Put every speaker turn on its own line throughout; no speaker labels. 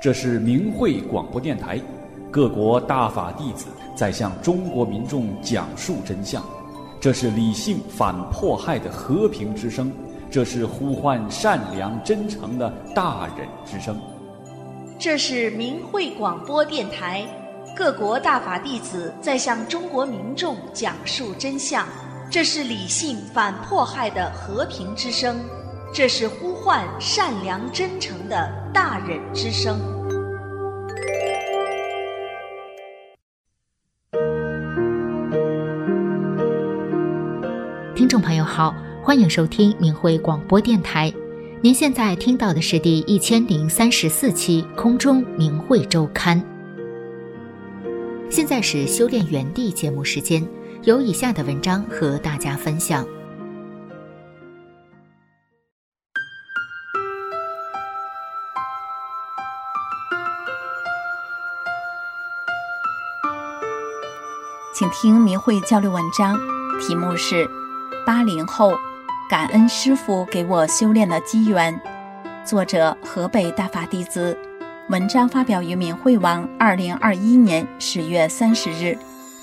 这是明慧广播电台，各国大法弟子在向中国民众讲述真相。这是理性反迫害的和平之声，这是呼唤善良真诚的大忍之声。
这是明慧广播电台，各国大法弟子在向中国民众讲述真相。这是理性反迫害的和平之声，这是呼唤善良真诚的大忍之声。
听众朋友好，欢迎收听明慧广播电台。您现在听到的是第1034期空中明慧周刊。现在是修炼园地节目时间，有以下的文章和大家分享。
请听明慧交流文章，题目是80后感恩师父给我修炼的机缘，作者河北大法弟子，文章发表于明慧网2021年10月30日。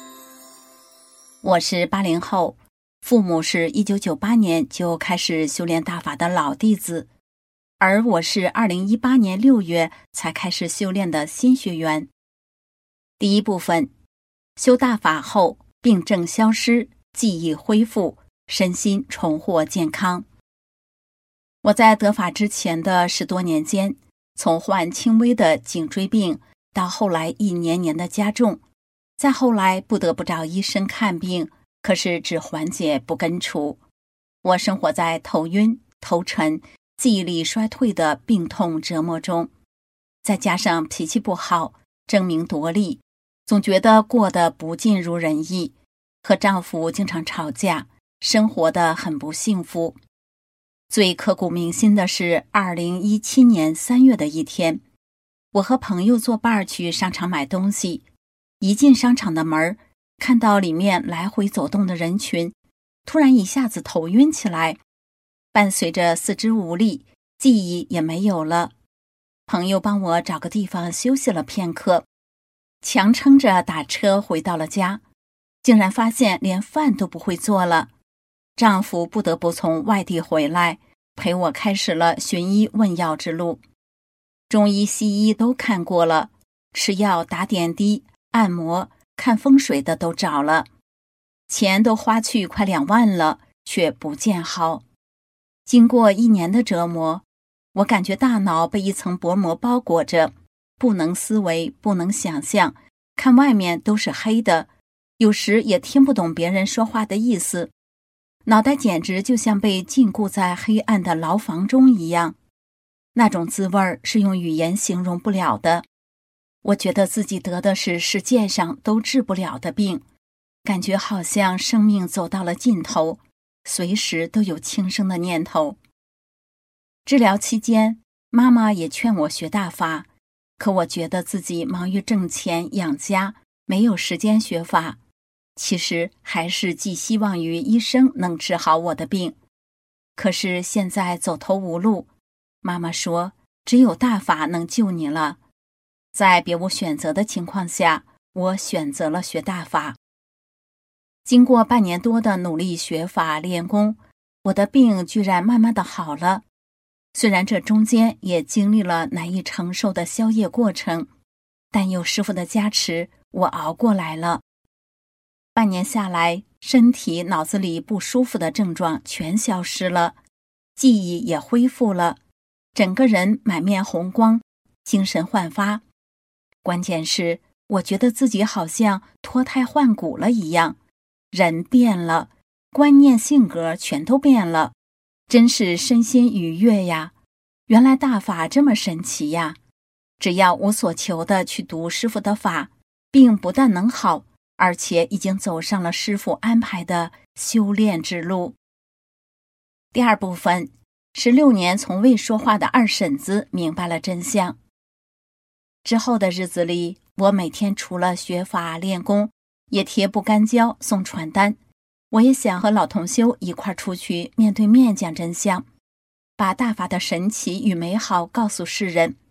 我是80后，父母是1998年就开始修炼大法的老弟子，而我是2018年6月才开始修炼的新学员。第一部分，修大法后病症消失，记忆恢复，身心重获健康。我在得法之前的10多年间，从患轻微的颈椎病到后来一年年的加重，再后来不得不找医生看病，可是只缓解不根除。我生活在头晕、头沉、记忆力衰退的病痛折磨中，再加上脾气不好，争名夺利，总觉得过得不尽如人意，和丈夫经常吵架，生活得很不幸福。最刻骨铭心的是2017年3月的一天，我和朋友作伴去商场买东西，一进商场的门，看到里面来回走动的人群，突然一下子头晕起来，伴随着四肢无力，记忆也没有了。朋友帮我找个地方休息了片刻，强撑着打车回到了家，竟然发现连饭都不会做了。丈夫不得不从外地回来，陪我开始了寻医问药之路。中医西医都看过了，吃药打点滴、按摩、看风水的都找了，钱都花去快2万了，却不见好。经过1年的折磨，我感觉大脑被一层薄膜包裹着，不能思维，不能想象，看外面都是黑的，有时也听不懂别人说话的意思，脑袋简直就像被禁锢在黑暗的牢房中一样，那种滋味是用语言形容不了的。我觉得自己得的是世界上都治不了的病，感觉好像生命走到了尽头，随时都有轻生的念头。治疗期间，妈妈也劝我学大法，可我觉得自己忙于挣钱养家，没有时间学法。其实还是寄希望于医生能治好我的病。可是现在走投无路，妈妈说只有大法能救你了。在别无选择的情况下，我选择了学大法。经过半年多的努力学法练功，我的病居然慢慢的好了。虽然这中间也经历了难以承受的消业过程，但有师父的加持，我熬过来了。半年下来，身体脑子里不舒服的症状全消失了，记忆也恢复了，整个人满面红光，精神焕发。关键是我觉得自己好像脱胎换骨了一样，人变了，观念性格全都变了，真是身心愉悦呀。原来大法这么神奇呀，只要无所求的去读师父的法，病不但能好，而且已经走上了师父安排的修炼之路。第二部分，16年从未说话的二婶子明白了真相。之后的日子里，我每天除了学法练功，也贴不干胶送传单。我也想和老同修一块出去面对面讲真相，把大法的神奇与美好告诉世人。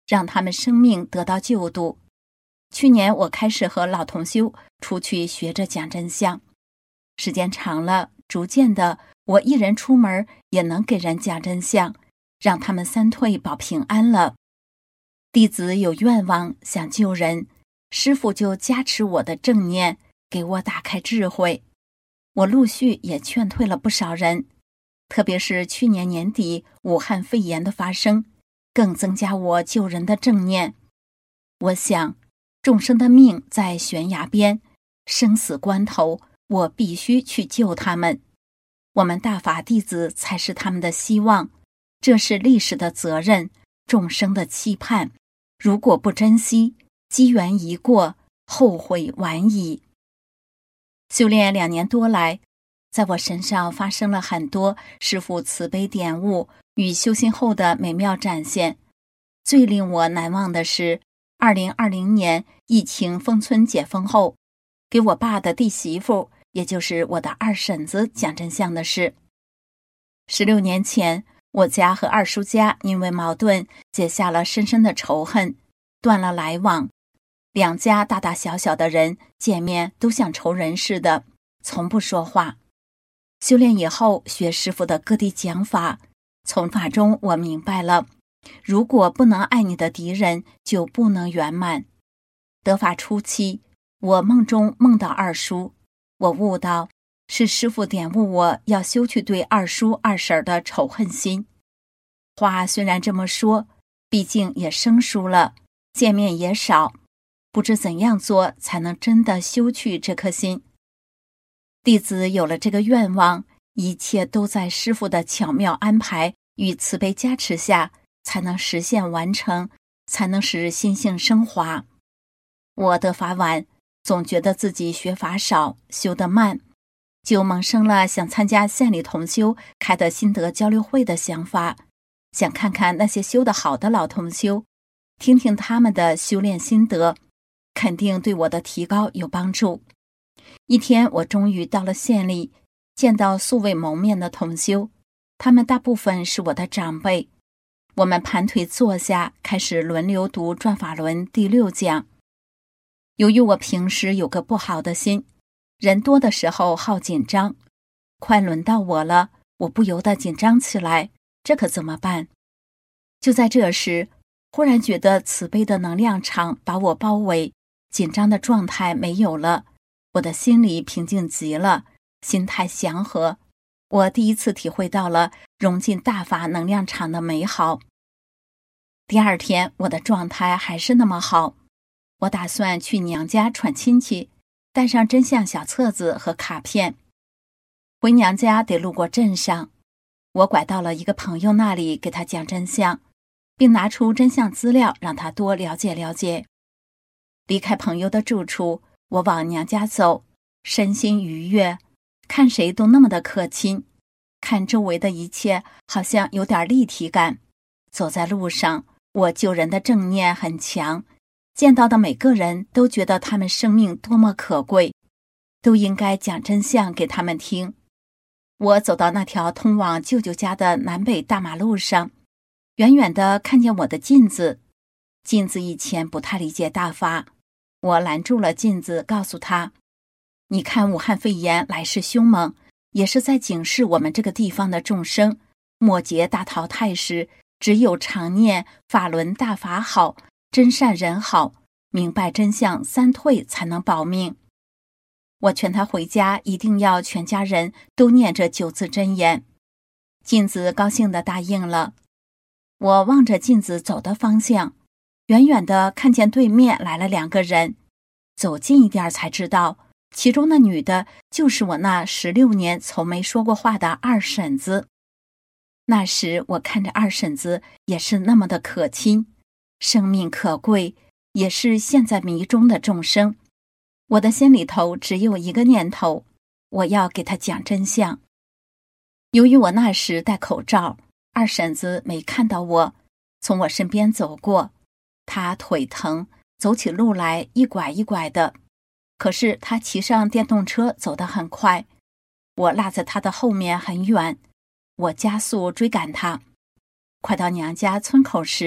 让他们生命得到救度。去年我开始和老同修出去学着讲真相，时间长了，逐渐的，我一人出门也能给人讲真相，让他们三退保平安了。弟子有愿望想救人，师父就加持我的正念，给我打开智慧。我陆续也劝退了不少人，特别是去年年底武汉肺炎的发生，更增加我救人的正念。我想，众生的命在悬崖边，生死关头，我必须去救他们。我们大法弟子才是他们的希望，这是历史的责任，众生的期盼。如果不珍惜，机缘一过，后悔晚矣。修炼2年多来，在我身上发生了很多师父慈悲点悟与修心后的美妙展现。最令我难忘的是2020年疫情封村解封后，给我爸的弟媳妇，也就是我的二婶子讲真相的事。16年前，我家和二叔家因为矛盾结下了深深的仇恨，断了来往。两家大大小小的人见面都像仇人似的，从不说话。修炼以后，学师父的各地讲法，从法中我明白了，如果不能爱你的敌人，就不能圆满。得法初期，我梦中梦到二叔，我悟到是师父点悟我要修去对二叔二婶的仇恨心。话虽然这么说，毕竟也生疏了，见面也少，不知怎样做才能真的修去这颗心。弟子有了这个愿望，一切都在师父的巧妙安排与慈悲加持下，才能实现完成，才能使心性升华。我得法晚，总觉得自己学法少，修得慢，就萌生了想参加县里同修开的心得交流会的想法，想看看那些修得好的老同修，听听他们的修炼心得，肯定对我的提高有帮助。一天，我终于到了县里，见到素未谋面的同修，他们大部分是我的长辈。我们盘腿坐下，开始轮流读《转法轮》第6讲。由于我平时有个不好的心，人多的时候好紧张，快轮到我了，我不由得紧张起来，这可怎么办？就在这时，忽然觉得慈悲的能量场把我包围，紧张的状态没有了，我的心里平静极了，心态祥和。我第一次体会到了融进大法能量场的美好。第二天，我的状态还是那么好。我打算去娘家串亲戚，带上真相小册子和卡片。回娘家得路过镇上，我拐到了一个朋友那里，给他讲真相，并拿出真相资料让他多了解了解。离开朋友的住处，我往娘家走，身心愉悦，看谁都那么的可亲，看周围的一切好像有点立体感。走在路上，我救人的正念很强，见到的每个人都觉得他们生命多么可贵，都应该讲真相给他们听。我走到那条通往舅舅家的南北大马路上，远远地看见我的镜子。镜子以前不太理解大法，我拦住了镜子，告诉他，你看武汉肺炎来势凶猛，也是在警示我们这个地方的众生，末劫大淘汰时，只有常念法轮大法好，真善人好，明白真相三退才能保命。我劝他回家一定要全家人都念这9字真言。镜子高兴地答应了。我望着镜子走的方向，远远地看见对面来了2个人，走近一点才知道，其中的女的就是我那16年从没说过话的二婶子。那时我看着二婶子也是那么的可亲，生命可贵，也是陷在迷中的众生。我的心里头只有一个念头，我要给他讲真相。由于我那时戴口罩，二婶子没看到我，从我身边走过。她腿疼，走起路来一拐一拐的，可是她骑上电动车走得很快，我落在她的后面很远，我加速追赶她。快到娘家村口时，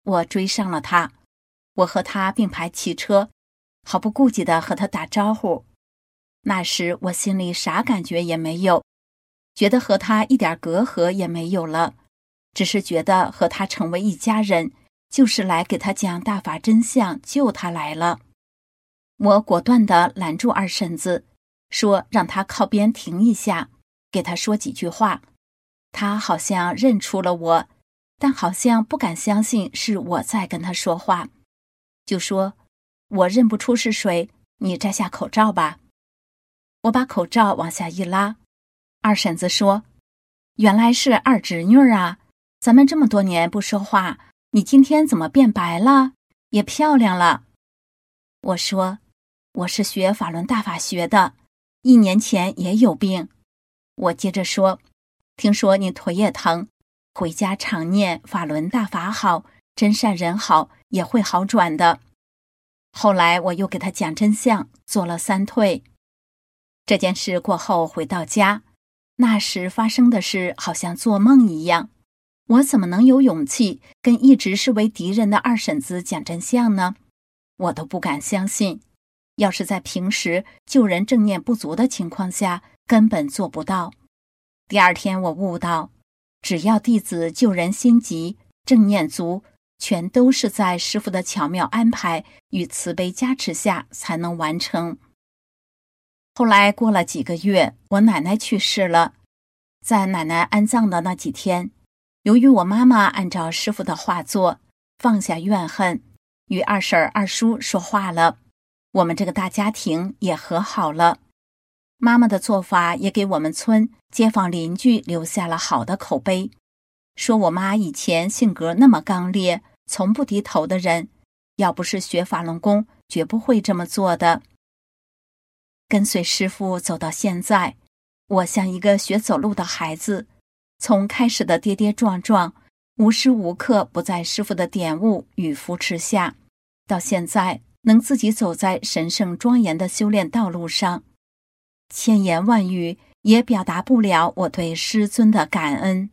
我追上了他，我和他并排骑车，毫不顾忌地和他打招呼。那时我心里啥感觉也没有，觉得和他一点隔阂也没有了，只是觉得和他成为一家人，就是来给他讲大法真相，救他来了。我果断地拦住二婶子，说让他靠边停一下，给他说几句话。他好像认出了我，但好像不敢相信是我在跟他说话，就说：我认不出是谁，你摘下口罩吧。我把口罩往下一拉，二婶子说：原来是二侄女啊，咱们这么多年不说话，你今天怎么变白了，也漂亮了。我说：我是学法轮大法学的，1年前也有病。我接着说：听说你腿也疼，回家常念法轮大法好，真善人好，也会好转的。后来我又给他讲真相，做了3退。这件事过后回到家，那时发生的事好像做梦一样，我怎么能有勇气跟一直视为敌人的二婶子讲真相呢？我都不敢相信，要是在平时救人正念不足的情况下，根本做不到。第2天我悟到，只要弟子救人心急，正念足，全都是在师父的巧妙安排与慈悲加持下才能完成。后来过了几个月，我奶奶去世了。在奶奶安葬的那几天，由于我妈妈按照师父的话做，放下怨恨，与二婶二叔说话了，我们这个大家庭也和好了。妈妈的做法也给我们村街坊邻居留下了好的口碑，说我妈以前性格那么刚烈，从不低头的人，要不是学法轮功，绝不会这么做的。跟随师父走到现在，我像一个学走路的孩子，从开始的跌跌撞撞，无时无刻不在师父的点悟与扶持下，到现在能自己走在神圣庄严的修炼道路上，千言万语也表达不了我对师尊的感恩。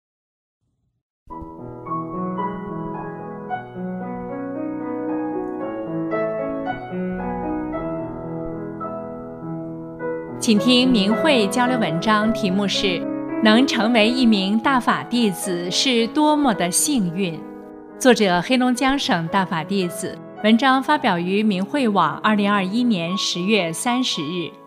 请听明慧交流文章，题目是能成为一名大法弟子是多么的幸运。作者黑龙江省大法弟子，文章发表于明慧网2021年10月30日。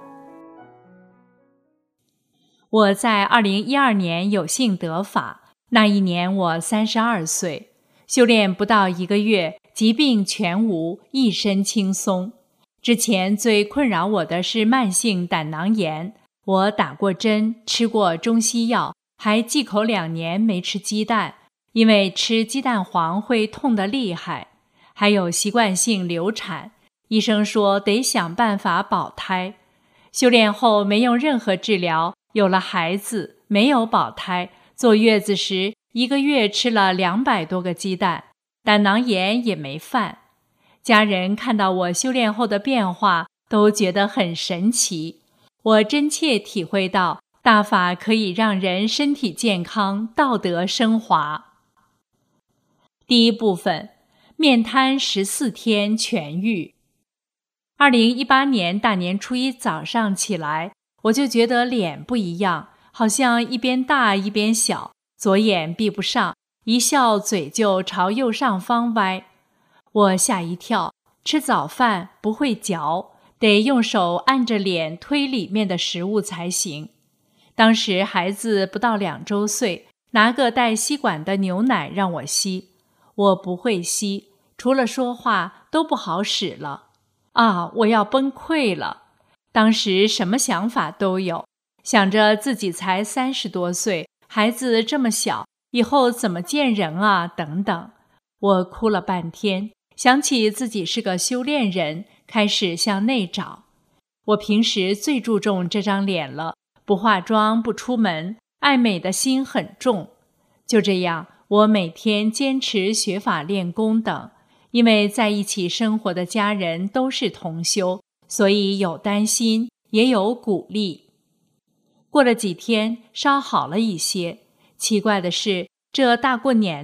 我在2012年有幸得法，那一年我32岁，修炼不到1个月，疾病全无，一身轻松。之前最困扰我的是慢性胆囊炎，我打过针，吃过中西药，还忌口2年没吃鸡蛋，因为吃鸡蛋黄会痛得厉害，还有习惯性流产，医生说得想办法保胎。修炼后没用任何治疗，有了孩子，没有保胎，坐月子时1个月吃了200多个鸡蛋，胆囊炎也没犯。家人看到我修炼后的变化，都觉得很神奇。我真切体会到，大法可以让人身体健康，道德升华。第1部分，面瘫14天痊愈。2018年大年初1早上起来，我就觉得脸不一样，好像一边大一边小，左眼闭不上，一笑嘴就朝右上方歪。我吓一跳，吃早饭不会嚼，得用手按着脸推里面的食物才行。当时孩子不到2周岁，拿个带吸管的牛奶让我吸，我不会吸，除了说话都不好使了。我要崩溃了。当时什么想法都有，想着自己才30多岁，孩子这么小，以后怎么见人啊等等。我哭了半天，想起自己是个修炼人，开始向内找。我平时最注重这张脸了，不化妆不出门，爱美的心很重。就这样，我每天坚持学法练功等，因为在一起生活的家人都是同修，所以有担心，也有鼓励。过了几天，稍好了一些。奇怪的是，这大过年的，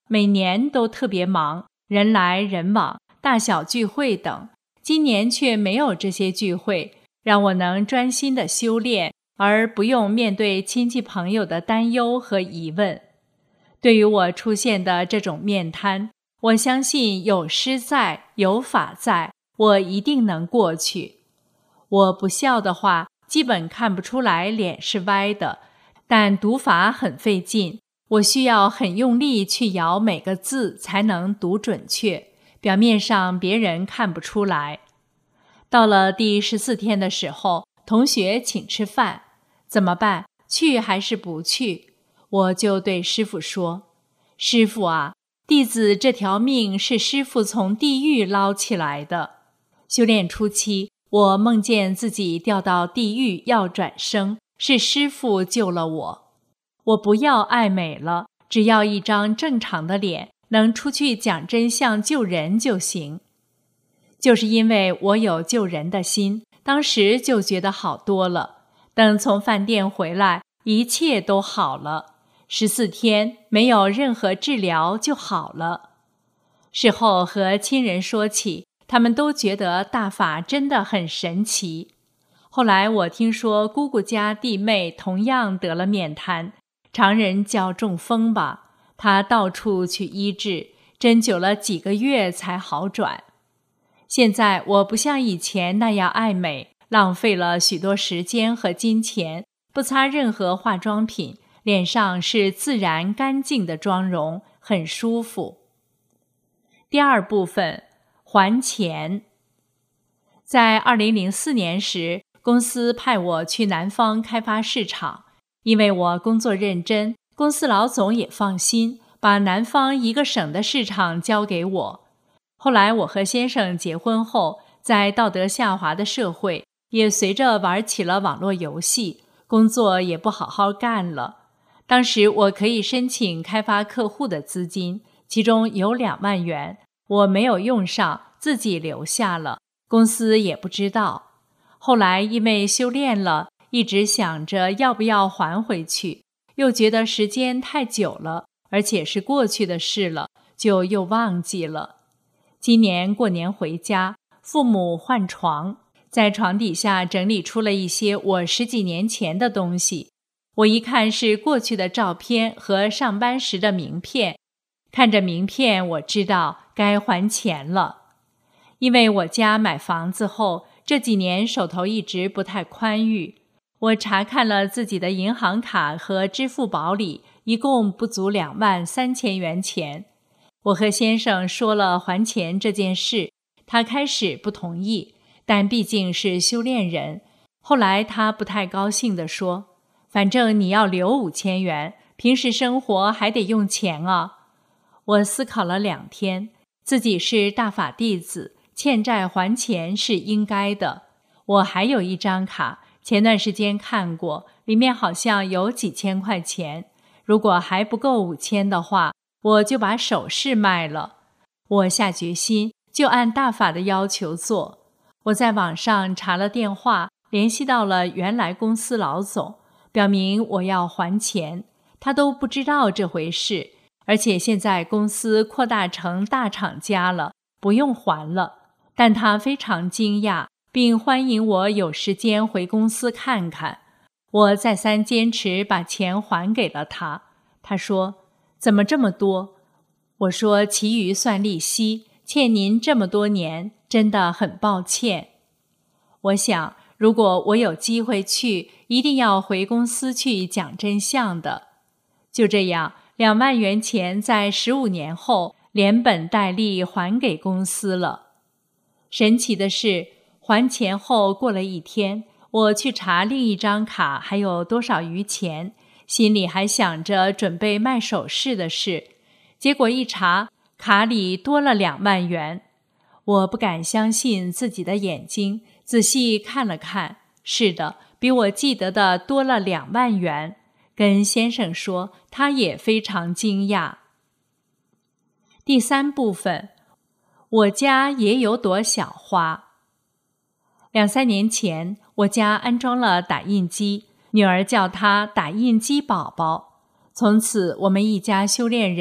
每年都特别忙，人来人往，大小聚会等。今年却没有这些聚会，让我能专心地修炼，而不用面对亲戚朋友的担忧和疑问。对于我出现的这种面瘫，我相信有师在，有法在，我一定能过去。我不笑的话，基本看不出来脸是歪的，但读法很费劲，我需要很用力去咬每个字才能读准确，表面上别人看不出来。到了第14天的时候，同学请吃饭，怎么办？去还是不去？我就对师父说：师父啊，弟子这条命是师父从地狱捞起来的。修炼初期，我梦见自己掉到地狱要转生，是师父救了我。我不要爱美了，只要一张正常的脸，能出去讲真相救人就行。就是因为我有救人的心，当时就觉得好多了。等从饭店回来，一切都好了。14天没有任何治疗就好了。事后和亲人说起，他们都觉得大法真的很神奇。后来我听说姑姑家弟妹同样得了面瘫，常人叫中风吧，她到处去医治，针灸了几个月才好转。现在我不像以前那样爱美，浪费了许多时间和金钱，不擦任何化妆品，脸上是自然干净的妆容，很舒服。第二部分，还钱。在2004年时，公司派我去南方开发市场，因为我工作认真，公司老总也放心，把南方一个省的市场交给我。后来我和先生结婚后，在道德下滑的社会，也随着玩起了网络游戏，工作也不好好干了。当时我可以申请开发客户的资金，其中有2万元，我没有用上，自己留下了，公司也不知道。后来因为修炼了，一直想着要不要还回去，又觉得时间太久了，而且是过去的事了，就又忘记了。今年过年回家，父母换床，在床底下整理出了一些我10几年前的东西。我一看是过去的照片和上班时的名片，看着名片我知道该还钱了。因为我家买房子后，这几年手头一直不太宽裕，我查看了自己的银行卡和支付宝里，一共不足2万3千元钱。我和先生说了还钱这件事，他开始不同意，但毕竟是修炼人，后来他不太高兴地说：反正你要留5000元，平时生活还得用钱啊。我思考了2天，自己是大法弟子，欠债还钱是应该的。我还有一张卡，前段时间看过，里面好像有几千块钱，如果还不够5000的话，我就把首饰卖了。我下决心就按大法的要求做。我在网上查了电话，联系到了原来公司老总，表明我要还钱，他都不知道这回事，而且现在公司扩大成大厂家了，不用还了。但他非常惊讶，并欢迎我有时间回公司看看。我再三坚持把钱还给了他。他说：怎么这么多？我说其余算利息，欠您这么多年，真的很抱歉。我想如果我有机会去，一定要回公司去讲真相的。就这样，2万元钱在15年后连本带利还给公司了。神奇的是，还钱后过了1天，我去查另一张卡还有多少余钱，心里还想着准备卖首饰的事，结果一查，卡里多了2万元。我不敢相信自己的眼睛，仔细看了看，是的，比我记得的多了2万元。跟先生说，他也非常惊讶。第3部分，我家也有朵小花。2、3年前，我家安装了打印机，女儿叫它打印机宝宝。从此，我们一家修炼人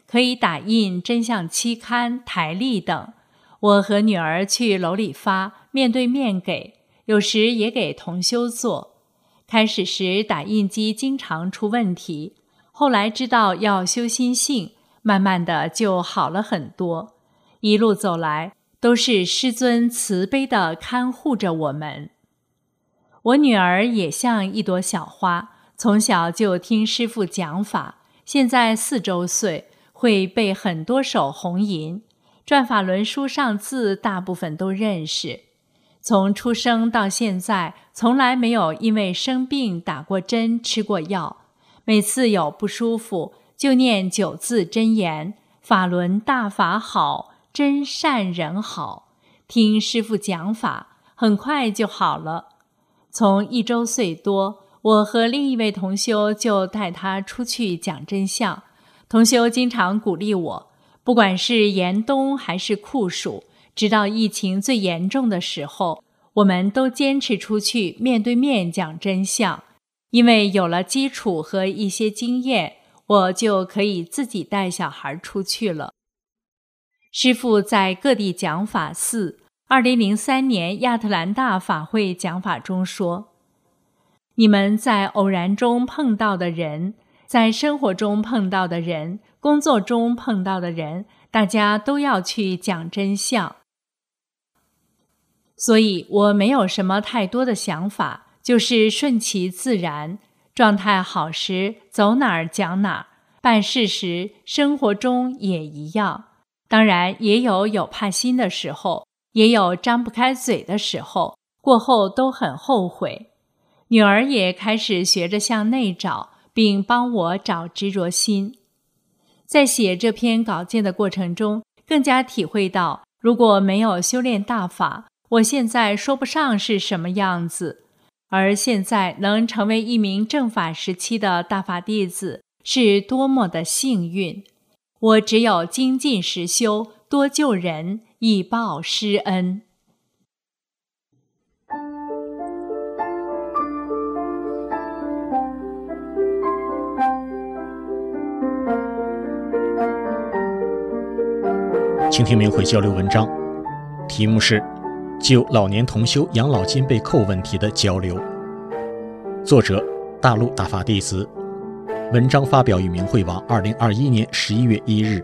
可以打印真相期刊、台历等。我和女儿去楼里发，面对面给，有时也给同修做。开始时打印机经常出问题，后来知道要修心性，慢慢的就好了很多。一路走来，都是师尊慈悲地看护着我们。我女儿也像一朵小花，从小就听师父讲法，现在4周岁，会背很多首红吟，转法轮书上字大部分都认识。从出生到现在，从来没有因为生病打过针、吃过药。每次有不舒服，就念9字真言：法轮大法好，真善人好。听师父讲法，很快就好了。从1周岁多，我和另一位同修就带他出去讲真相。同修经常鼓励我，不管是严冬还是酷暑，直到疫情最严重的时候，我们都坚持出去面对面讲真相。因为有了基础和一些经验，我就可以自己带小孩出去了。师父在各地讲法2003年亚特兰大法会讲法中说，你们在偶然中碰到的人，在生活中碰到的人，工作中碰到的人，大家都要去讲真相。所以我没有什么太多的想法，就是顺其自然，状态好时走哪儿讲哪儿，办事时生活中也一样。当然也有怕心的时候，也有张不开嘴的时候，过后都很后悔。女儿也开始学着向内找，并帮我找执着心。在写这篇稿件的过程中，更加体会到，如果没有修炼大法，我现在说不上是什么样子。而现在能成为一名正法时期的大法弟子，是多么的幸运。我只有精进实修，多救人，以报师恩。
倾听明慧交流文章，题目是就老年同修养老金被扣问题的交流，作者大陆大法弟子，文章发表于明慧网2021年11月1日。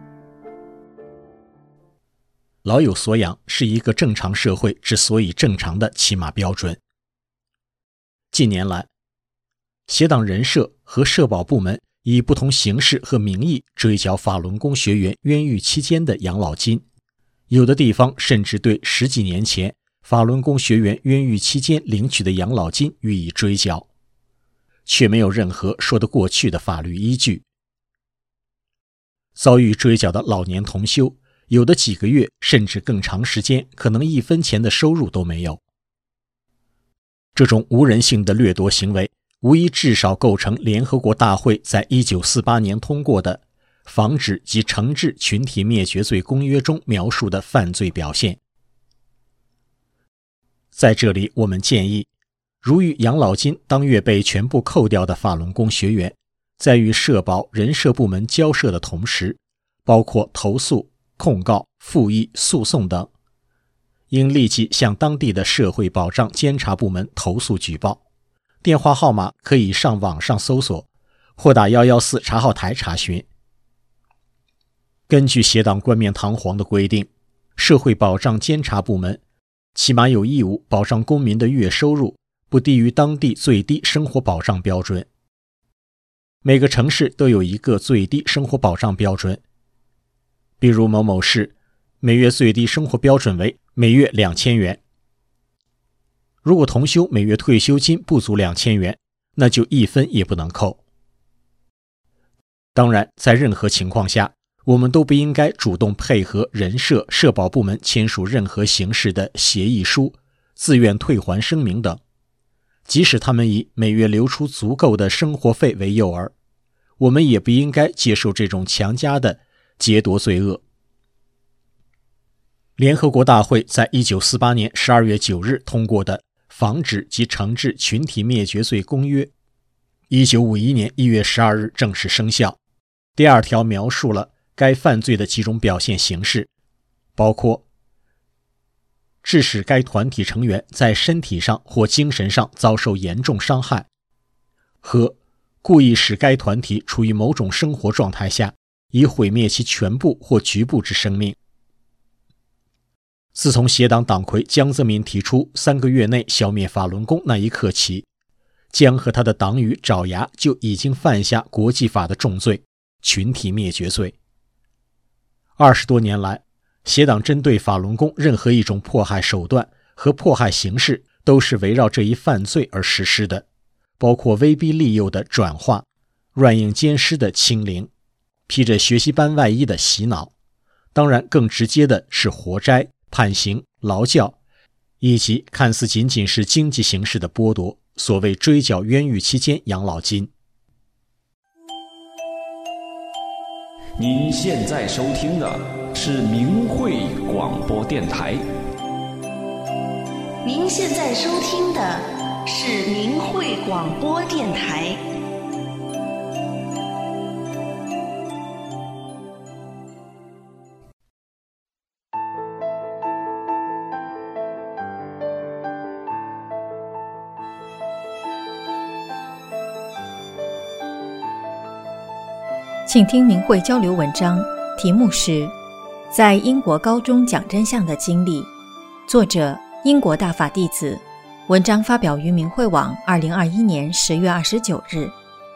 老有所养是一个正常社会之所以正常的起码标准。近年来，协党人社和社保部门以不同形式和名义追缴法轮功学员冤狱期间的养老金，有的地方甚至对10几年前法轮功学员冤狱期间领取的养老金予以追缴，却没有任何说得过去的法律依据。遭遇追缴的老年同修，有的几个月甚至更长时间可能1分钱的收入都没有。这种无人性的掠夺行为无疑至少构成联合国大会在1948年通过的防止及惩治群体灭绝罪公约中描述的犯罪表现。在这里我们建议，如遇养老金当月被全部扣掉的法轮功学员，在与社保人社部门交涉的同时，包括投诉、控告、复议、诉讼等，应立即向当地的社会保障监察部门投诉举报，电话号码可以上网上搜索，或打114查号台查询。根据协党冠冕堂皇的规定，社会保障监察部门起码有义务保障公民的月收入不低于当地最低生活保障标准。每个城市都有一个最低生活保障标准，比如某某市每月最低生活标准为每月2000元。如果同修每月退休金不足2000元，那就1分也不能扣。当然，在任何情况下，我们都不应该主动配合人社、社保部门签署任何形式的协议书、自愿退还声明等，即使他们以每月留出足够的生活费为诱饵，我们也不应该接受这种强加的劫夺罪恶。联合国大会在1948年12月9日通过的防止及惩治群体灭绝罪公约，1951年1月12日正式生效。第2条描述了该犯罪的几种表现形式，包括致使该团体成员在身体上或精神上遭受严重伤害，和故意使该团体处于某种生活状态下，以毁灭其全部或局部之生命。自从协党党魁江泽民提出3个月内消灭法轮功那一刻起，江和他的党羽爪牙就已经犯下国际法的重罪，群体灭绝罪。20多年来，协党针对法轮功任何一种迫害手段和迫害形式都是围绕这一犯罪而实施的，包括威逼利诱的转化、软硬兼施的清零、披着学习班外衣的洗脑，当然更直接的是活摘、判刑、劳教，以及看似仅仅是经济形式的剥夺，所谓追缴冤狱期间养老金。
您现在收听的是明慧广播电台。
您现在收听的是明慧广播电台。
请听明慧交流文章，题目是在英国高中讲真相的经历，作者英国大法弟子，文章发表于明慧网2021年10月29日。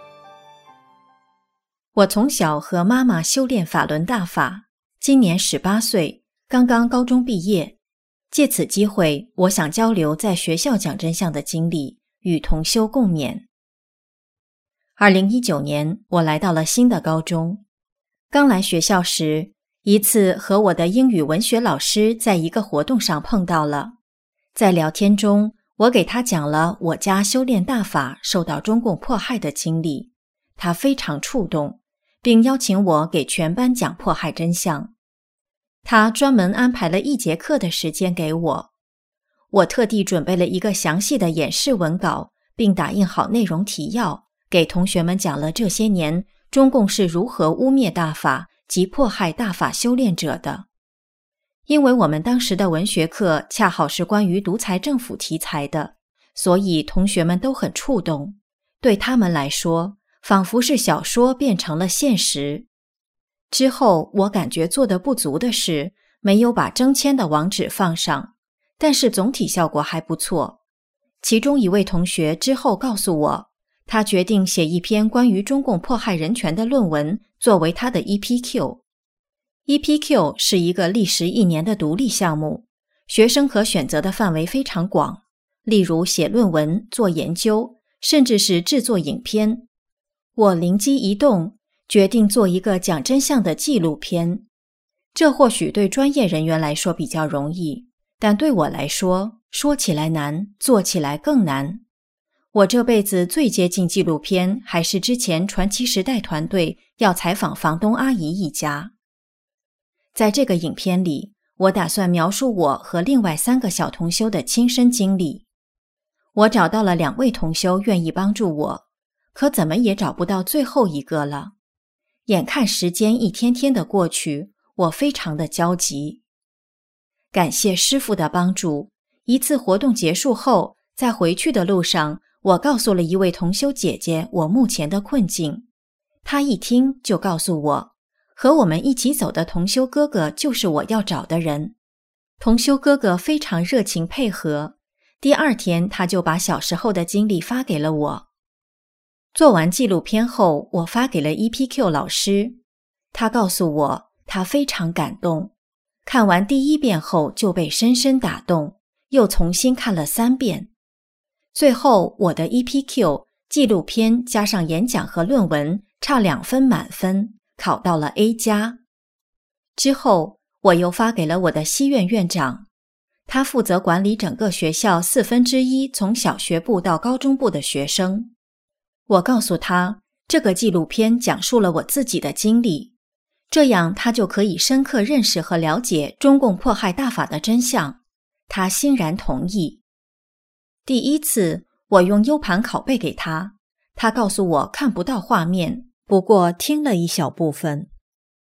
我从小和妈妈修炼法轮大法，今年18岁，刚刚高中毕业。借此机会，我想交流在学校讲真相的经历，与同修共勉。2019年，我来到了新的高中。刚来学校时，一次和我的英语文学老师在一个活动上碰到了。在聊天中，我给他讲了我家修炼大法受到中共迫害的经历，他非常触动，并邀请我给全班讲迫害真相。他专门安排了1节课的时间给我。我特地准备了一个详细的演示文稿，并打印好内容提要，给同学们讲了这些年中共是如何污蔑大法及迫害大法修炼者的。因为我们当时的文学课恰好是关于独裁政府题材的，所以同学们都很触动，对他们来说，仿佛是小说变成了现实。之后我感觉做得不足的是，没有把征签的网址放上，但是总体效果还不错。其中一位同学之后告诉我，他决定写一篇关于中共迫害人权的论文，作为他的 EPQ。EPQ 是一个历时1年的独立项目，学生可选择的范围非常广，例如写论文、做研究，甚至是制作影片。我灵机一动，决定做一个讲真相的纪录片。这或许对专业人员来说比较容易，但对我来说，说起来难，做起来更难。我这辈子最接近纪录片，还是之前传奇时代团队要采访房东阿姨一家。在这个影片里，我打算描述我和另外3个小同修的亲身经历。我找到了2位同修愿意帮助我，可怎么也找不到最后一个了。眼看时间一天天的过去，我非常的焦急。感谢师父的帮助，一次活动结束后，在回去的路上，我告诉了一位同修姐姐我目前的困境。她一听就告诉我，和我们一起走的同修哥哥就是我要找的人。同修哥哥非常热情配合，第2天他就把小时候的经历发给了我。做完纪录片后，我发给了 EPQ 老师，他告诉我他非常感动，看完第1遍后就被深深打动，又重新看了3遍。最后我的 EPQ 纪录片加上演讲和论文差2分满分，考到了 A+。之后我又发给了我的西院院长，他负责管理整个学校1/4从小学部到高中部的学生。我告诉他，这个纪录片讲述了我自己的经历，这样他就可以深刻认识和了解中共迫害大法的真相。他欣然同意。第1次，我用 U 盘拷贝给他，他告诉我看不到画面，不过听了一小部分。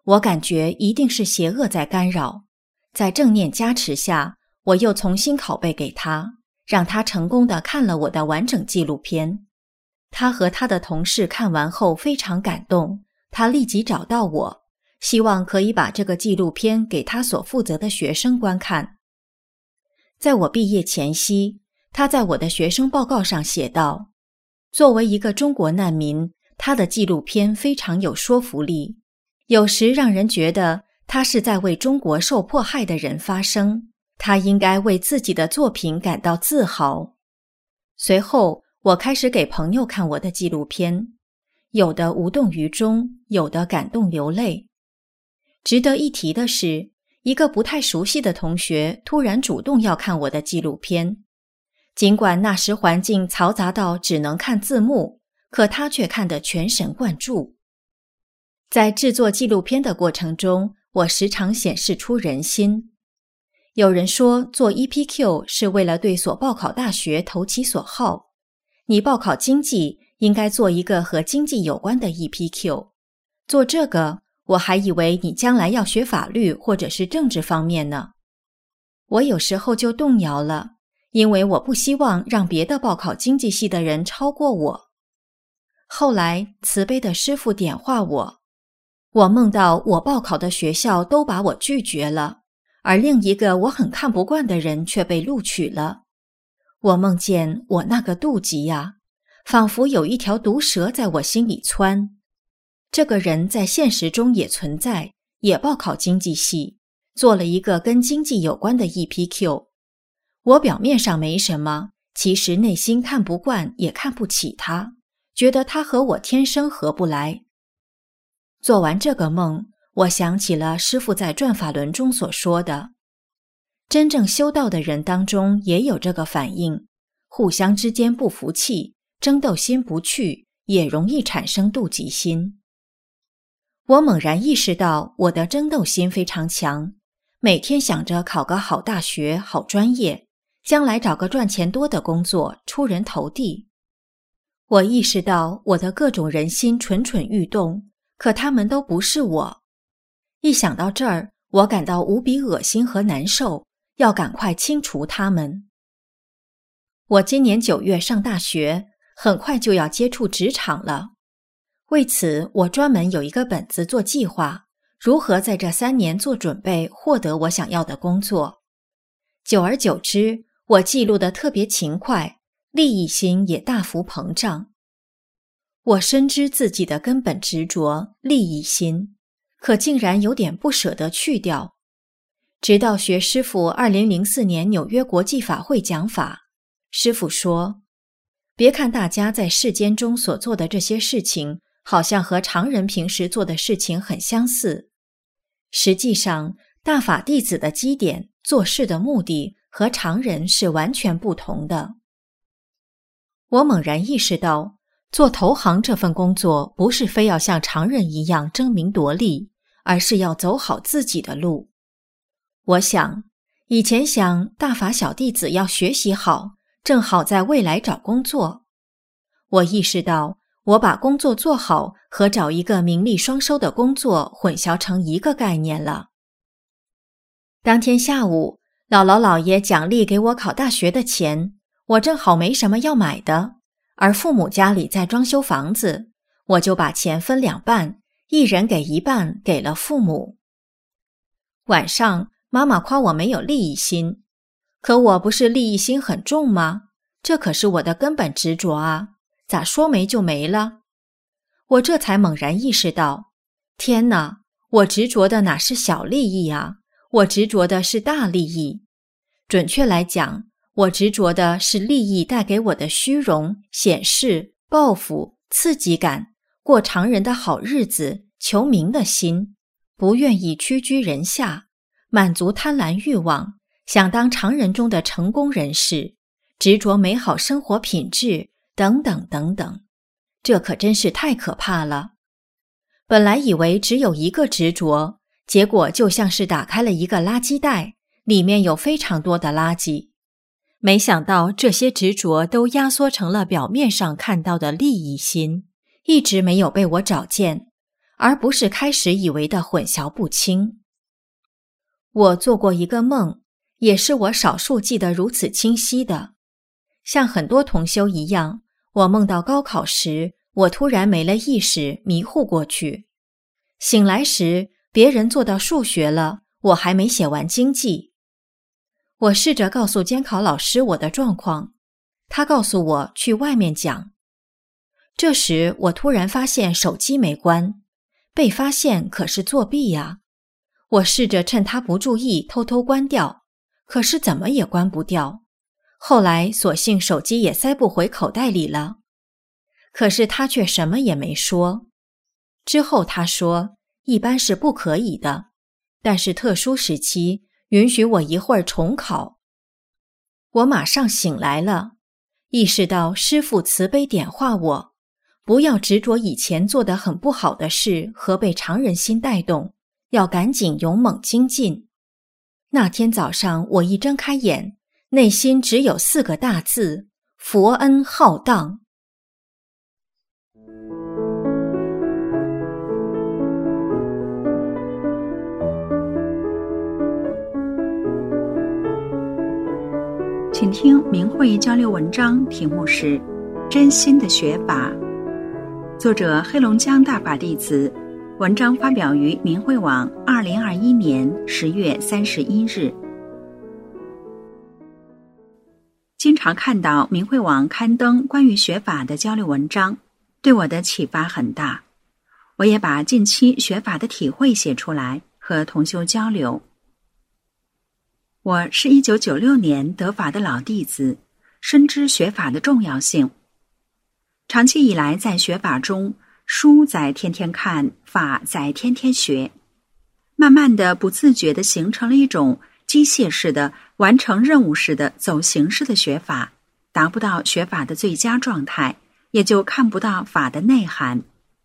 我感觉一定是邪恶在干扰。在正念加持下，我又重新拷贝给他，让他成功地看了我的完整纪录片。他和他的同事看完后非常感动，他立即找到我，希望可以把这个纪录片给他所负责的学生观看。在我毕业前夕，他在我的学生报告上写道，作为一个中国难民，他的纪录片非常有说服力，有时让人觉得他是在为中国受迫害的人发声，他应该为自己的作品感到自豪。随后，我开始给朋友看我的纪录片，有的无动于衷，有的感动流泪。值得一提的是，一个不太熟悉的同学突然主动要看我的纪录片，尽管那时环境嘈杂到只能看字幕，可他却看得全神贯注。在制作纪录片的过程中，我时常显示出人心。有人说做 EPQ 是为了对所报考大学投其所好，你报考经济应该做一个和经济有关的 EPQ， 做这个我还以为你将来要学法律或者是政治方面呢。我有时候就动摇了，因为我不希望让别的报考经济系的人超过我。后来慈悲的师父点化我梦到我报考的学校都把我拒绝了，而另一个我很看不惯的人却被录取了。我梦见我那个妒忌呀，仿佛有一条毒蛇在我心里窜。这个人在现实中也存在，也报考经济系，做了一个跟经济有关的 EPQ。我表面上没什么，其实内心看不惯也看不起他，觉得他和我天生合不来。做完这个梦，我想起了师父在转法轮中所说的，真正修道的人当中也有这个反应，互相之间不服气，争斗心不去，也容易产生妒忌心。我猛然意识到我的争斗心非常强，每天想着考个好大学、好专业，将来找个赚钱多的工作，出人头地。我意识到我的各种人心蠢蠢欲动，可他们都不是我。一想到这儿，我感到无比恶心和难受，要赶快清除他们。我今年9月上大学，很快就要接触职场了。为此，我专门有一个本子做计划，如何在这3年做准备，获得我想要的工作。久而久之，我记录得特别勤快，利益心也大幅膨胀。我深知自己的根本执着利益心，可竟然有点不舍得去掉。直到学师父2004年纽约国际法会讲法，师父说，别看大家在世间中所做的这些事情，好像和常人平时做的事情很相似。实际上，大法弟子的基点、做事的目的和常人是完全不同的。我猛然意识到，做投行这份工作不是非要像常人一样争名夺利，而是要走好自己的路。我想，以前想大法小弟子要学习好，正好在未来找工作。我意识到，我把工作做好和找一个名利双收的工作混淆成一个概念了。当天下午，姥姥姥爷奖励给我考大学的钱，我正好没什么要买的，而父母家里在装修房子，我就把钱分2半，一人给1半给了父母。晚上，妈妈夸我没有利益心，可我不是利益心很重吗？这可是我的根本执着啊，咋说没就没了？我这才猛然意识到，天哪，我执着的哪是小利益啊，我执着的是大利益。准确来讲，我执着的是利益带给我的虚荣、显示、报复、刺激感，过常人的好日子，求名的心，不愿意屈居人下，满足贪婪欲望，想当常人中的成功人士，执着美好生活品质，等等等等。这可真是太可怕了。本来以为只有一个执着，结果就像是打开了一个垃圾袋，里面有非常多的垃圾。没想到这些执着都压缩成了表面上看到的利益心，一直没有被我找见， 而不是开始以为的混淆不清。我做过一个梦，也是我少数记得如此清晰的。像很多同修一样，我梦到高考时，我突然没了意识，迷糊过去。醒来时，别人做到数学了，我还没写完经济。我试着告诉监考老师我的状况，他告诉我去外面讲。这时我突然发现手机没关，被发现可是作弊呀。我试着趁他不注意偷偷关掉，可是怎么也关不掉。后来索性手机也塞不回口袋里了。可是他却什么也没说。之后他说，一般是不可以的，但是特殊时期允许我一会儿重考。我马上醒来了，意识到师父慈悲点化我，不要执着以前做得很不好的事和被常人心带动，要赶紧勇猛精进。那天早上我一睁开眼，内心只有4个大字：佛恩浩荡。
请听明慧交流文章，题目是《真心的学法》，作者黑龙江大法弟子，文章发表于明慧网2021年10月31日。经常看到明慧网刊登关于学法的交流文章，对我的启发很大。我也把近期学法的体会写出来，和同修交流。我是1996年得法的老弟子，深知学法的重要性。长期以来在学法中，书在天天看，法在天天学，慢慢的不自觉地形成了一种机械式的完成任务式的走形式的学法，达不到学法的最佳状态，也就看不到法的内涵。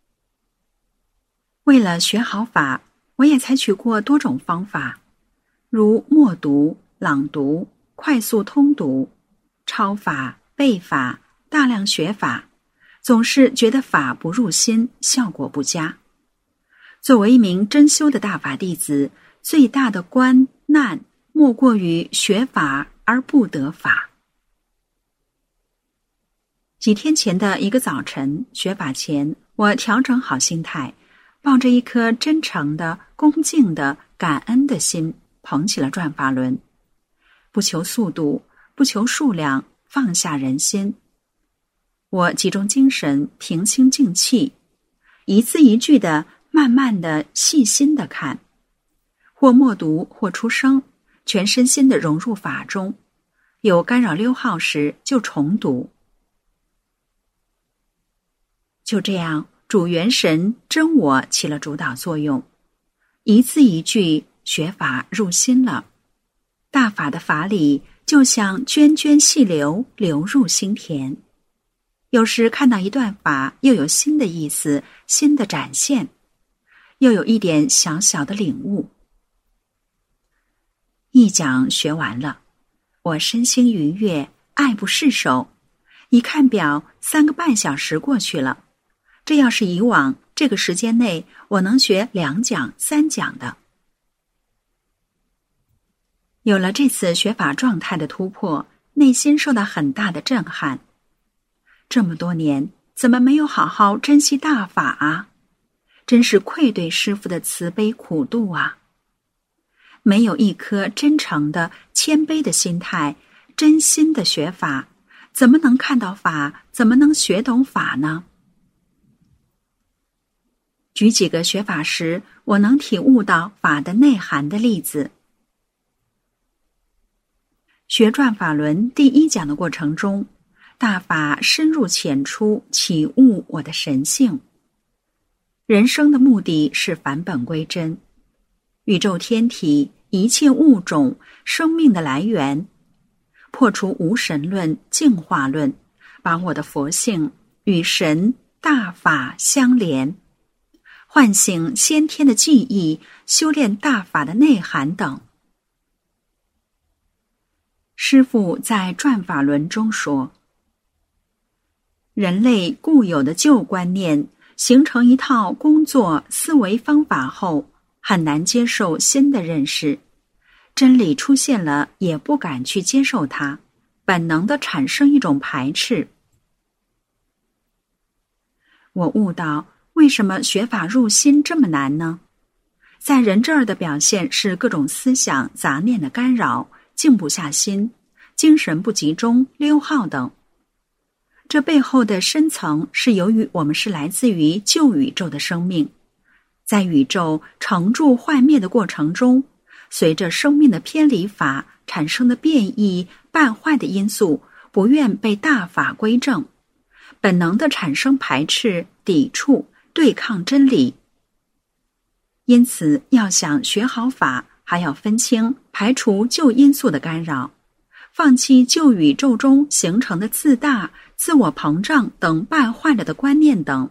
为了学好法，我也采取过多种方法，如默读、朗读、快速通读、抄法、背法、大量学法，总是觉得法不入心，效果不佳。作为一名真修的大法弟子，最大的关难莫过于学法而不得法。几天前的一个早晨，学法前，我调整好心态，抱着一颗真诚的、恭敬的、感恩的心，捧起了转法轮，不求速度，不求数量，放下人心。我集中精神，平心静气，一字一句的、慢慢的、细心的看，或默读，或出声，全身心的融入法中。有干扰溜号时就重读。就这样，主元神真我起了主导作用，一字一句学法入心了，大法的法理就像涓涓细流流入心田。有时看到一段法，又有新的意思，新的展现，又有一点小小的领悟。一讲学完了，我身心愉悦，爱不释手。一看表，3个半小时过去了。这要是以往，这个时间内我能学2讲、3讲的。有了这次学法状态的突破，内心受到很大的震撼。这么多年，怎么没有好好珍惜大法啊？真是愧对师父的慈悲苦度啊！没有一颗真诚的、谦卑的心态，真心的学法，怎么能看到法？怎么能学懂法呢？举几个学法时我能体悟到法的内涵的例子。学转法轮第1讲的过程中，大法深入浅出，启悟我的神性。人生的目的是返本归真，宇宙天体一切物种生命的来源，破除无神论、净化论，把我的佛性与神大法相连，唤醒先天的记忆，修炼大法的内涵等。师父在转法轮中说，人类固有的旧观念形成一套工作思维方法后，很难接受新的认识。真理出现了，也不敢去接受它，本能地产生一种排斥。我悟到，为什么学法入心这么难呢？在人这儿的表现是各种思想杂念的干扰，静不下心，精神不集中，溜号等。这背后的深层是由于我们是来自于旧宇宙的生命，在宇宙成住坏灭的过程中，随着生命的偏离法产生的变异败坏的因素，不愿被大法归正，本能地产生排斥、抵触、对抗真理。因此，要想学好法，还要分清、排除旧因素的干扰，放弃旧宇宙中形成的自大、自我膨胀等败坏了的观念等。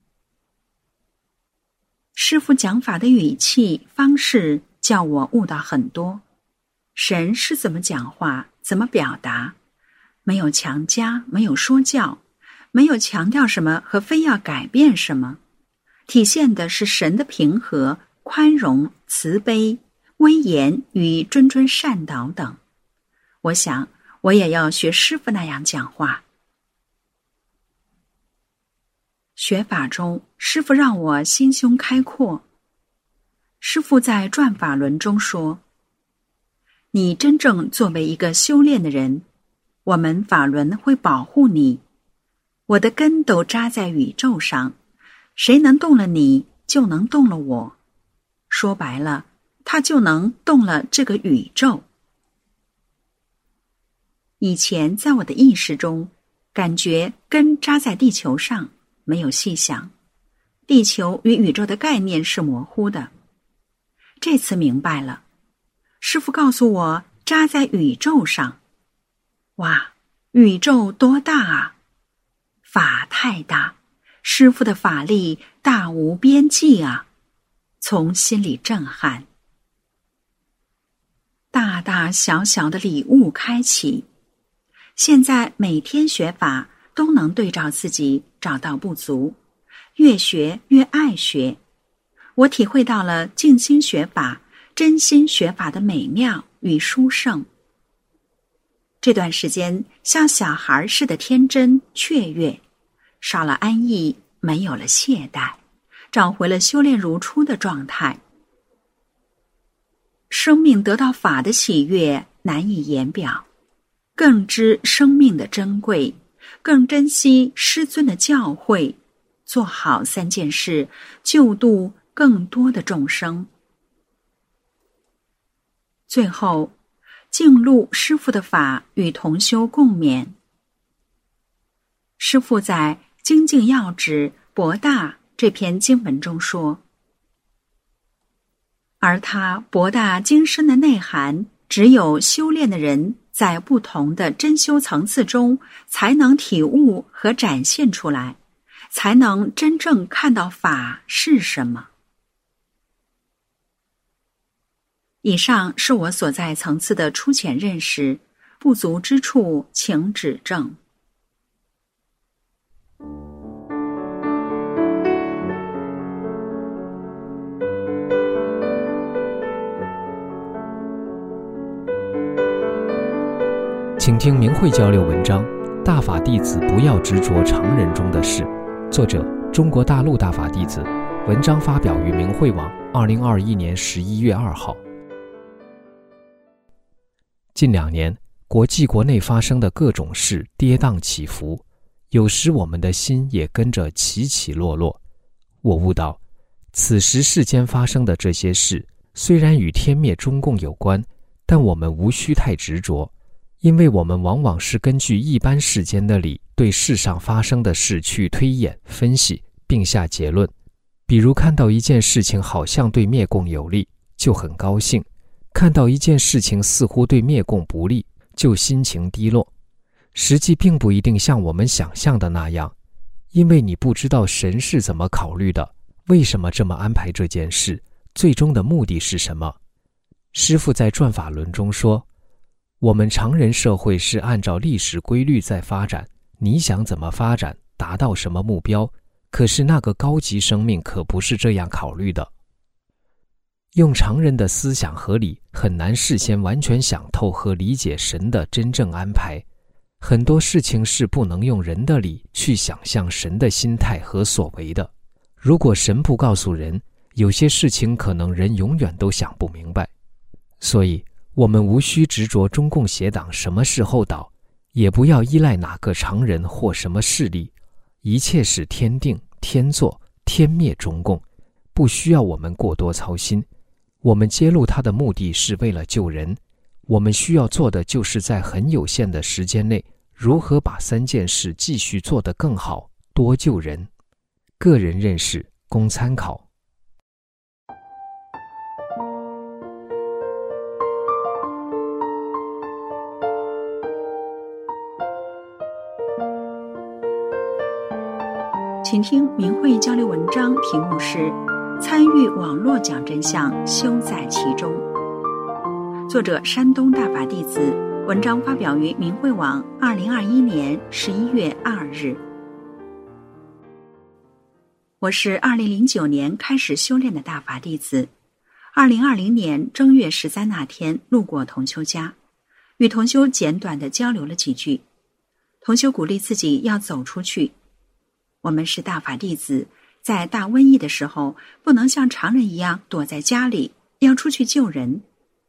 师父讲法的语气、方式叫我悟到很多。神是怎么讲话，怎么表达，没有强加，没有说教，没有强调什么和非要改变什么，体现的是神的平和、宽容、慈悲、威严与谆谆善导等。我想，我也要学师父那样讲话。学法中，师父让我心胸开阔。师父在转法轮中说，你真正作为一个修炼的人，我们法轮会保护你。我的根都扎在宇宙上，谁能动了你，就能动了我。说白了，他就能动了这个宇宙。以前在我的意识中，感觉根扎在地球上，没有细想，地球与宇宙的概念是模糊的。这次明白了，师父告诉我扎在宇宙上。哇，宇宙多大啊！法太大，师父的法力大无边际啊！从心里震撼。大大小小的礼物开启，现在每天学法都能对照自己找到不足，越学越爱学。我体会到了静心学法、真心学法的美妙与殊胜。这段时间像小孩似的天真雀跃，少了安逸，没有了懈怠，找回了修炼如初的状态。生命得到法的喜悦难以言表，更知生命的珍贵，更珍惜师尊的教诲，做好3件事，救度更多的众生。最后，敬录师父的法与同修共勉。师父在《精进要旨博大》这篇经文中说，而它博大精深的内涵，只有修炼的人在不同的真修层次中才能体悟和展现出来，才能真正看到法是什么。以上是我所在层次的粗浅认识，不足之处请指正。
请听明慧交流文章《大法弟子不要执着常人中的事》，作者中国大陆大法弟子，文章发表于明慧网2021年11月2号。近2年，国际国内发生的各种事跌宕起伏，有时我们的心也跟着起起落落。我悟到，此时世间发生的这些事，虽然与天灭中共有关，但我们无需太执着，因为我们往往是根据一般世间的理，对世上发生的事去推演、分析，并下结论。比如看到一件事情好像对灭共有利，就很高兴；看到一件事情似乎对灭共不利，就心情低落。实际并不一定像我们想象的那样，因为你不知道神是怎么考虑的，为什么这么安排这件事，最终的目的是什么。师父在转法轮中说，我们常人社会是按照历史规律在发展，你想怎么发展，达到什么目标， 可是那个高级生命可不是这样考虑的。用常人的思想合理，很难事先完全想透和理解神的真正安排。很多事情是不能用人的理去想象神的心态和所为的。如果神不告诉人，有些事情可能人永远都想不明白。所以我们无需执着中共邪党什么时候倒，也不要依赖哪个常人或什么势力，一切是天定、天作、天灭中共，不需要我们过多操心。我们揭露他的目的是为了救人，我们需要做的就是在很有限的时间内，如何把3件事继续做得更好，多救人。个人认识供参考。
请听明慧交流文章，题目是参与网络讲真相，修在其中。作者山东大法弟子，文章发表于明慧网2021年11月2日。我是2009年开始修炼的大法弟子。2020年正月13那天路过同修家，与同修简短地交流了几句。同修鼓励自己要走出去。我们是大法弟子，在大瘟疫的时候，不能像常人一样躲在家里，要出去救人。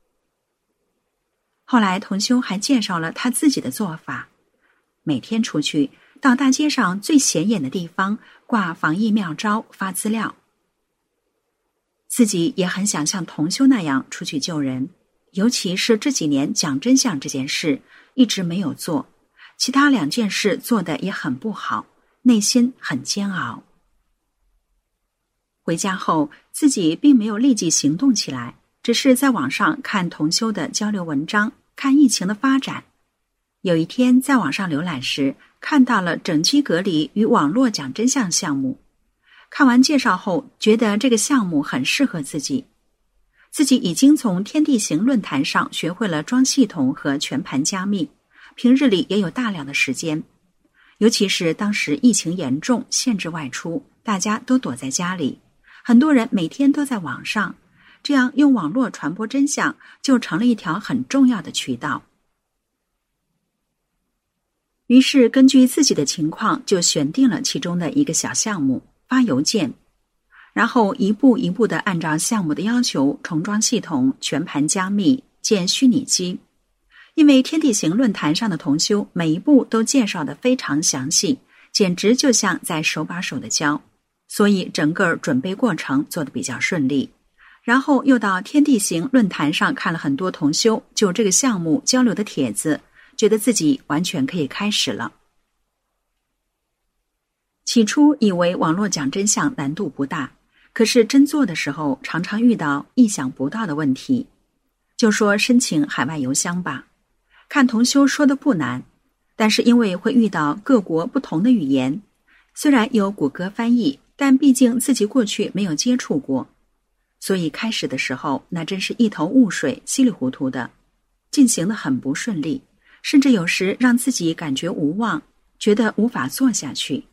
后来同修还介绍了他自己的做法，每天出去到大街上最显眼的地方挂防疫妙招，发资料。自己也很想像同修那样出去救人，尤其是这几年讲真相这件事一直没有做，其他2件事做得也很不好，内心很煎熬。回家后，自己并没有立即行动起来，只是在网上看同修的交流文章，看疫情的发展。有一天在网上浏览时，看到了整机隔离与网络讲真相项目。看完介绍后，觉得这个项目很适合自己。自己已经从天地行论坛上学会了装系统和全盘加密，平日里也有大量的时间。尤其是当时疫情严重，限制外出，大家都躲在家里，很多人每天都在网上，这样用网络传播真相就成了一条很重要的渠道。于是根据自己的情况，就选定了其中的一个小项目，发邮件，然后一步一步地按照项目的要求重装系统，全盘加密，建虚拟机。因为天地行论坛上的同修每一步都介绍得非常详细，简直就像在手把手的教，所以整个准备过程做得比较顺利。然后又到天地行论坛上看了很多同修就这个项目交流的帖子，觉得自己完全可以开始了。起初以为网络讲真相难度不大，可是真做的时候常常遇到意想不到的问题。就说申请海外邮箱吧，看同修说的不难，但是因为会遇到各国不同的语言，虽然有谷歌翻译，但毕竟自己过去没有接触过，所以开始的时候那真是一头雾水，稀里糊涂的，进行得很不顺利，甚至有时让自己感觉无望，觉得无法做下去。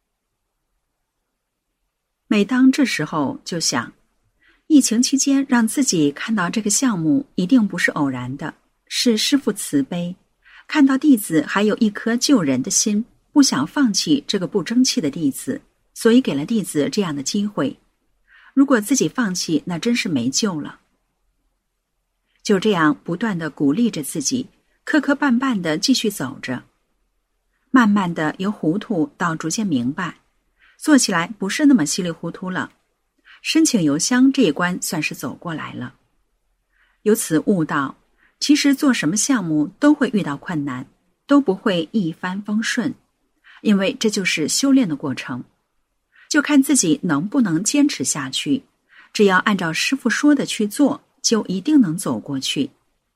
每当这时候就想，疫情期间让自己看到这个项目一定不是偶然的，是师父慈悲，看到弟子还有一颗救人的心，不想放弃这个不争气的弟子，所以给了弟子这样的机会。如果自己放弃，那真是没救了。就这样不断地鼓励着自己，磕磕绊绊地继续走着，慢慢地由糊涂到逐渐明白，做起来不是那么稀里糊涂了。申请邮箱这一关算是走过来了。由此悟到，其实做什么项目都会遇到困难，都不会一帆风顺，因为这就是修炼的过程。就看自己能不能坚持下去，只要按照师父说的去做，就一定能走过去。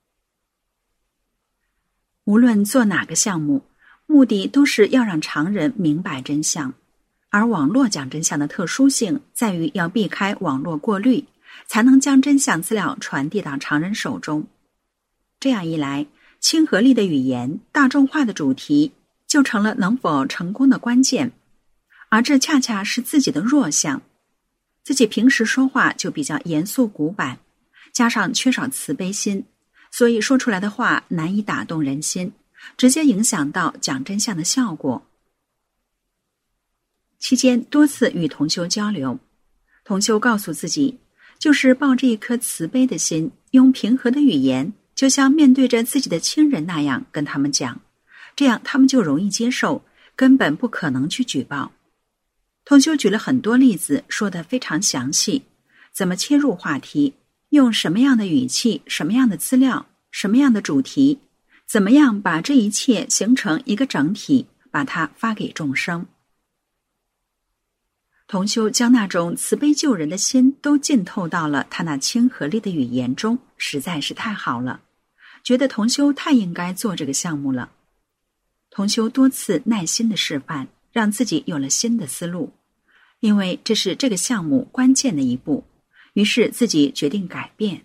无论做哪个项目，目的都是要让常人明白真相，而网络讲真相的特殊性在于要避开网络过滤，才能将真相资料传递到常人手中。这样一来，亲和力的语言、大众化的主题就成了能否成功的关键。 而这恰恰是自己的弱项。自己平时说话就比较严肃古板，加上缺少慈悲心，所以说出来的话难以打动人心，直接影响到讲真相的效果。期间多次与同修交流，同修告诉自己，就是抱着一颗慈悲的心，用平和的语言，就像面对着自己的亲人那样跟他们讲，这样他们就容易接受，根本不可能去举报。同修举了很多例子，说得非常详细，怎么切入话题，用什么样的语气，什么样的资料，什么样的主题，怎么样把这一切形成一个整体，把它发给众生。同修将那种慈悲救人的心都浸透到了他那亲和力的语言中，实在是太好了，觉得同修太应该做这个项目了。同修多次耐心的示范，让自己有了新的思路，因为这是这个项目关键的一步，于是自己决定改变。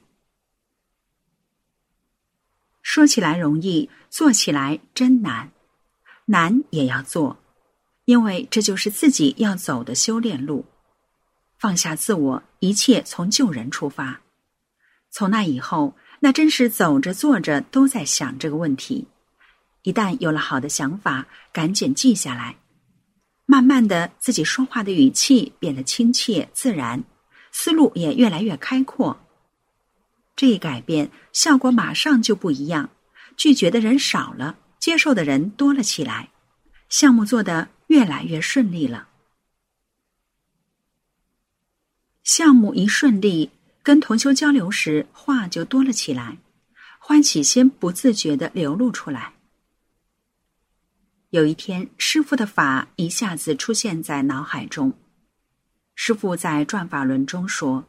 说起来容易，做起来真难，难也要做，因为这就是自己要走的修炼路。放下自我，一切从救人出发。从那以后，那真是走着坐着都在想这个问题。一旦有了好的想法，赶紧记下来。慢慢的，自己说话的语气变得亲切自然，思路也越来越开阔。这一改变，效果马上就不一样，拒绝的人少了，接受的人多了起来，项目做得越来越顺利了。项目一顺利，跟同修交流时话就多了起来，欢喜心不自觉地流露出来。有一天，师父的法一下子出现在脑海中。师父在转法轮中说，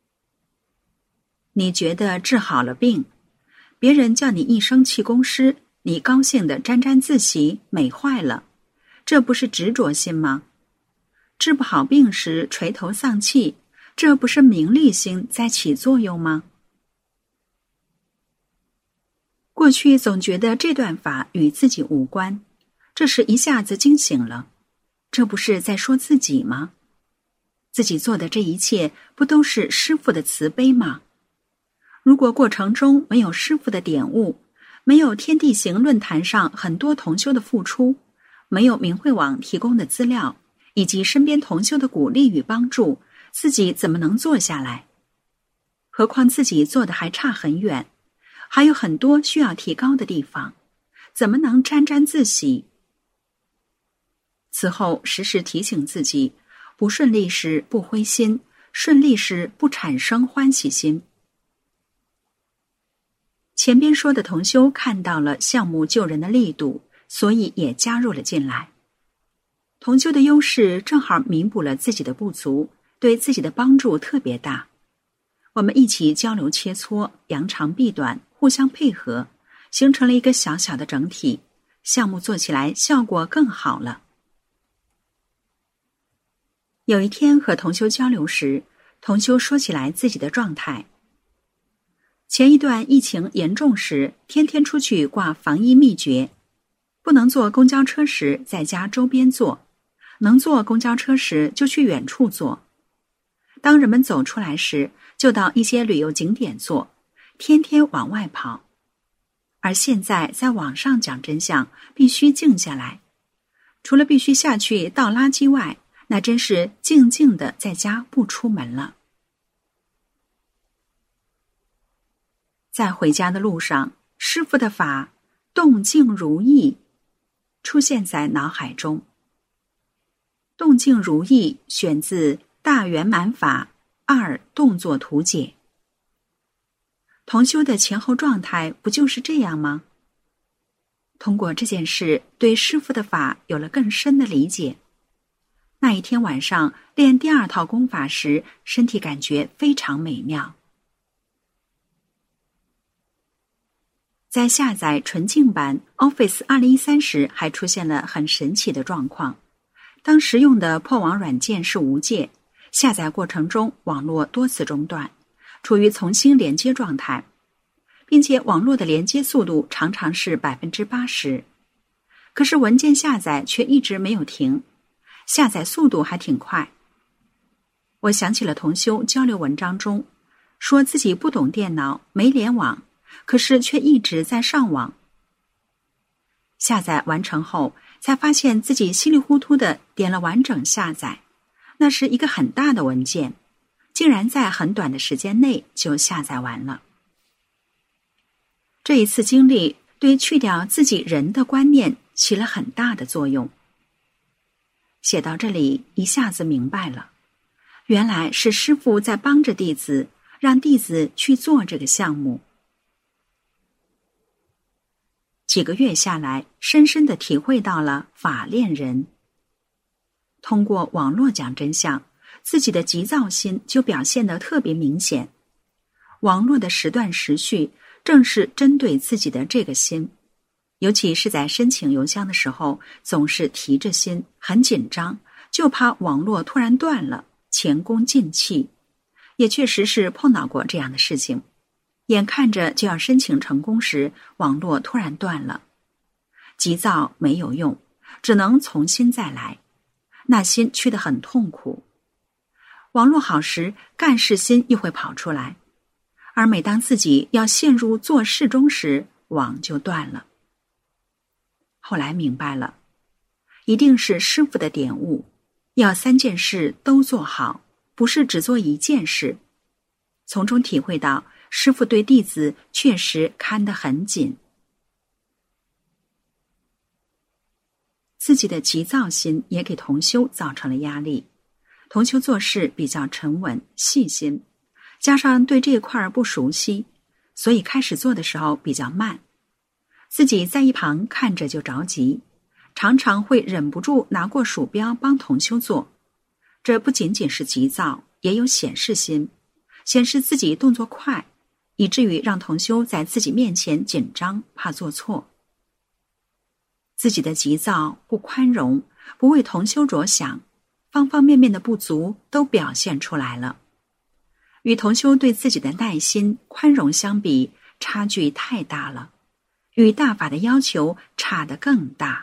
你觉得治好了病，别人叫你一声气功师，你高兴地沾沾自喜，美坏了，这不是执着心吗？治不好病时垂头丧气，这不是名利心在起作用吗？过去总觉得这段法与自己无关，这时一下子惊醒了，这不是在说自己吗？自己做的这一切不都是师父的慈悲吗？如果过程中没有师父的点悟，没有天地行论坛上很多同修的付出，没有明慧网提供的资料，以及身边同修的鼓励与帮助，自己怎么能做下来？何况自己做的还差很远，还有很多需要提高的地方，怎么能沾沾自喜？此后时时提醒自己，不顺利时不灰心，顺利时不产生欢喜心。前边说的同修看到了项目救人的力度，所以也加入了进来。同修的优势正好弥补了自己的不足，对自己的帮助特别大。我们一起交流切磋，扬长避短，互相配合，形成了一个小小的整体，项目做起来效果更好了。有一天和同修交流时，同修说起来自己的状态。前一段疫情严重时，天天出去挂防疫秘诀，不能坐公交车时在家周边坐，能坐公交车时就去远处坐。当人们走出来时，就到一些旅游景点坐，天天往外跑。而现在在网上讲真相，必须静下来，除了必须下去倒垃圾外，那真是静静的在家不出门了。在回家的路上，师父的法动静如意出现在脑海中。动静如意选自《大圆满法2动作图解》。同修的前后状态不就是这样吗？通过这件事，对师父的法有了更深的理解。那一天晚上练第2套功法时，身体感觉非常美妙。在下载纯净版 Office 2013时，还出现了很神奇的状况。当时用的破网软件是无界，下载过程中网络多次中断，处于重新连接状态，并且网络的连接速度常常是 80%。可是文件下载却一直没有停。 下载速度还挺快。我想起了同修交流文章中说自己不懂电脑，没联网，可是却一直在上网。下载完成后，才发现自己稀里糊涂地点了完整下载，那是一个很大的文件，竟然在很短的时间内就下载完了。这一次经历对去掉自己人的观念起了很大的作用。写到这里，一下子明白了，原来是师父在帮着弟子，让弟子去做这个项目。几个月下来，深深地体会到了法恋人。通过网络讲真相，自己的急躁心就表现得特别明显。网络的时断时续，正是针对自己的这个心。尤其是在申请邮箱的时候，总是提着心，很紧张，就怕网络突然断了，前功尽弃。也确实是碰到过这样的事情，眼看着就要申请成功时，网络突然断了。急躁没有用，只能重新再来，那心去得很痛苦。网络好时，干事心又会跑出来，而每当自己要陷入做事中时，网就断了。后来明白了，一定是师父的点悟，要3件事都做好，不是只做1件事。从中体会到师父对弟子确实看得很紧。自己的急躁心也给同修造成了压力。同修做事比较沉稳细心，加上对这一块不熟悉，所以开始做的时候比较慢。自己在一旁看着就着急，常常会忍不住拿过鼠标帮同修做。这不仅仅是急躁，也有显示心，显示自己动作快，以至于让同修在自己面前紧张，怕做错。自己的急躁、不宽容、不为同修着想，方方面面的不足都表现出来了。与同修对自己的耐心、宽容相比，差距太大了，与大法的要求差得更大。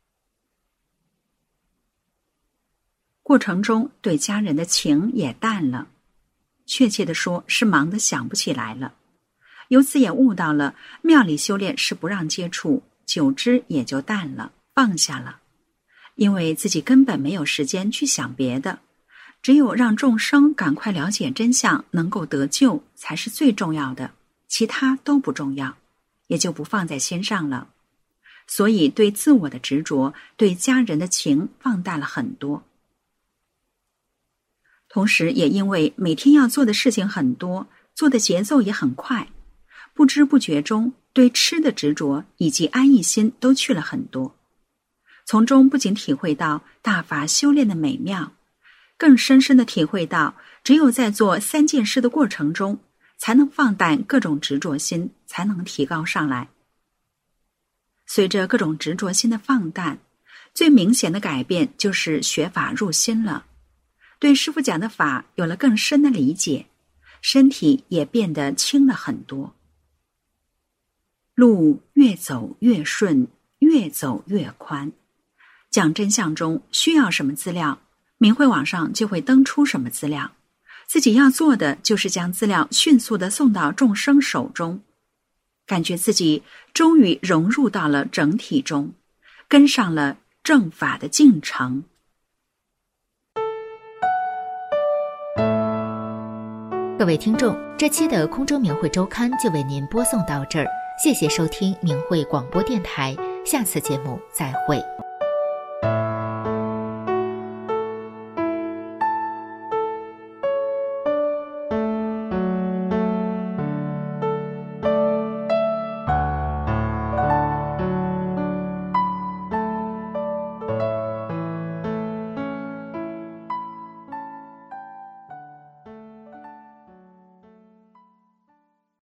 过程中对家人的情也淡了，确切地说是忙得想不起来了。由此也悟到了庙里修炼是不让接触，久之也就淡了，放下了。因为自己根本没有时间去想别的，只有让众生赶快了解真相，能够得救才是最重要的，其他都不重要，也就不放在心上了。所以对自我的执着，对家人的情放大了很多。同时也因为每天要做的事情很多，做的节奏也很快，不知不觉中对吃的执着以及安逸心都去了很多。从中不仅体会到大法修炼的美妙，更深深地体会到只有在做3件事的过程中，才能放淡各种执着心，才能提高上来。随着各种执着心的放淡，最明显的改变就是学法入心了，对师父讲的法有了更深的理解，身体也变得轻了很多。路越走越顺，越走越宽。讲真相中需要什么资料，明慧网上就会登出什么资料，自己要做的就是将资料迅速地送到众生手中，感觉自己终于融入到了整体中，跟上了正法的进程。
各位听众，这期的空中明慧周刊就为您播送到这儿，谢谢收听明慧广播电台，下次节目再会。